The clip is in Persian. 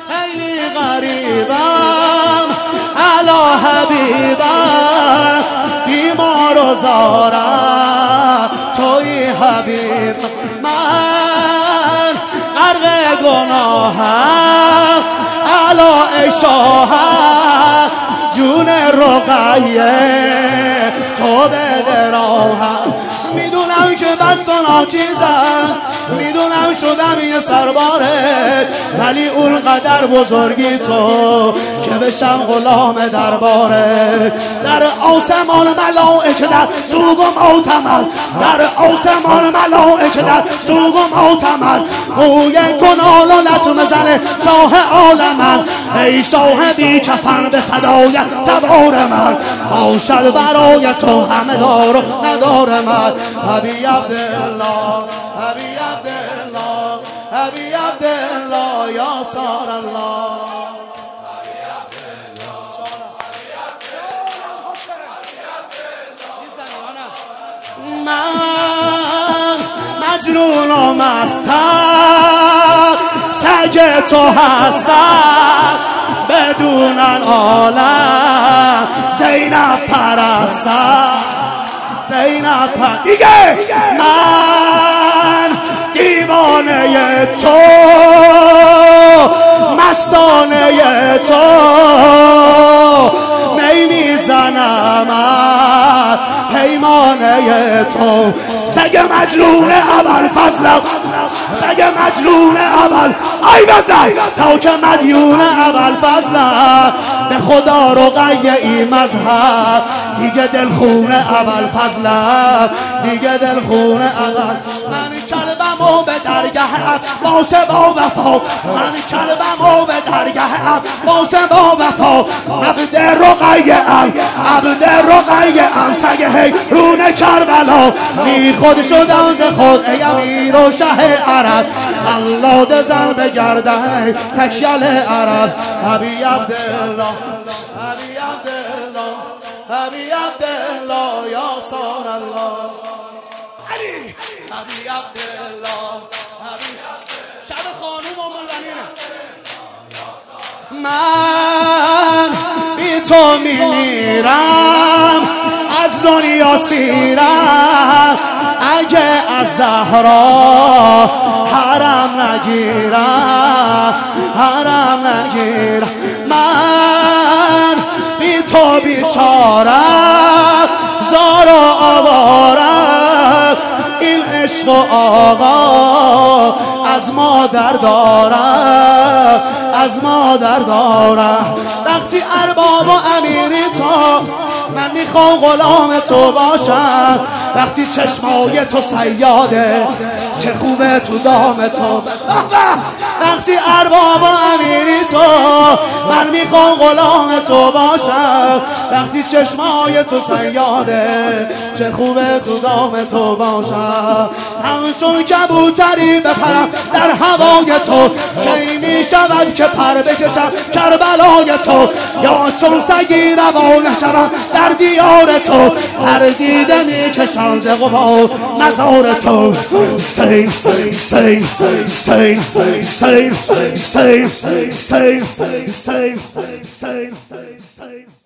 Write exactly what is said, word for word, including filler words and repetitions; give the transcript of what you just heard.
خیلی غریبم علا حبیبم بیمار و زارم توی حبیب من غرق گناهم علا اشاهم جون رقیه تو بده راهم میدونم که بس کن چیزم میدونم شدم یه سرباره ولی اون قدر بزرگی تو که بشم غلام درباره در آسمان ملائکه در سوگ و معتمد در آسمان ملائکه در سوگ و معتمد موی کنال و لطم زن شاه عالمم ای شاه بی کفن به فدای تبار من باشد برای تو همه دار و ندار من حبی عبدالله حبی عبدالله حبی عبدالله یا سار الله من مجنون و مستم سگ تو هستم بدون عالم زینب پرستم زینب پرستم دیگه من دیوانه تو مستانه تو می میزنم پیمانه تو سگ مجنون ابوالفضل سگ مجنون اول ای بزن تا که مدیون ابوالفضل به خدا رقیه ای مذهب دیگه دلخونه ابوالفضل دیگه دلخونه اول من کلبمو به درگاه عباس با وفا من کلبمو به درگاه عباس با وفا عبد رقیه ام عبد رقیه ام سگ حیرون کربلا بی خود شدم ز خود ای امیر و شه عرب الله دزن به گردن تکیل عرب حبی عبدالله حبی عبدالله حبی عبدالله یا سار الله علی حبی عبدالله حبی شب خانوم ام البنینه من بی تو میمیرم از دنیا سیرم اگه از زهرا حرم نگیرم حرم نگیرم من بی تو بیچارم زار و آوارم این عشق و آقا از مادر دارم از مادر دارم وقتی ارباب و امیری تو من میخوام غلام تو باشم وقتی چشمای تو صیاده چه خوبه تو دام تو وقتی ارباب و امیری تو من میخوام غلام تو باشم وقتی چشمای تو صیاده چه خوبه تو دام تو باشم همچون کبوتری بپرم در هوای تو کی میشود که پر بکشم کربلای تو یا چون سگی روانه شوم در دیار تو هر دیده میکشم ز غبار مزار تو سین سین سین سین سین سین سین سین سین سین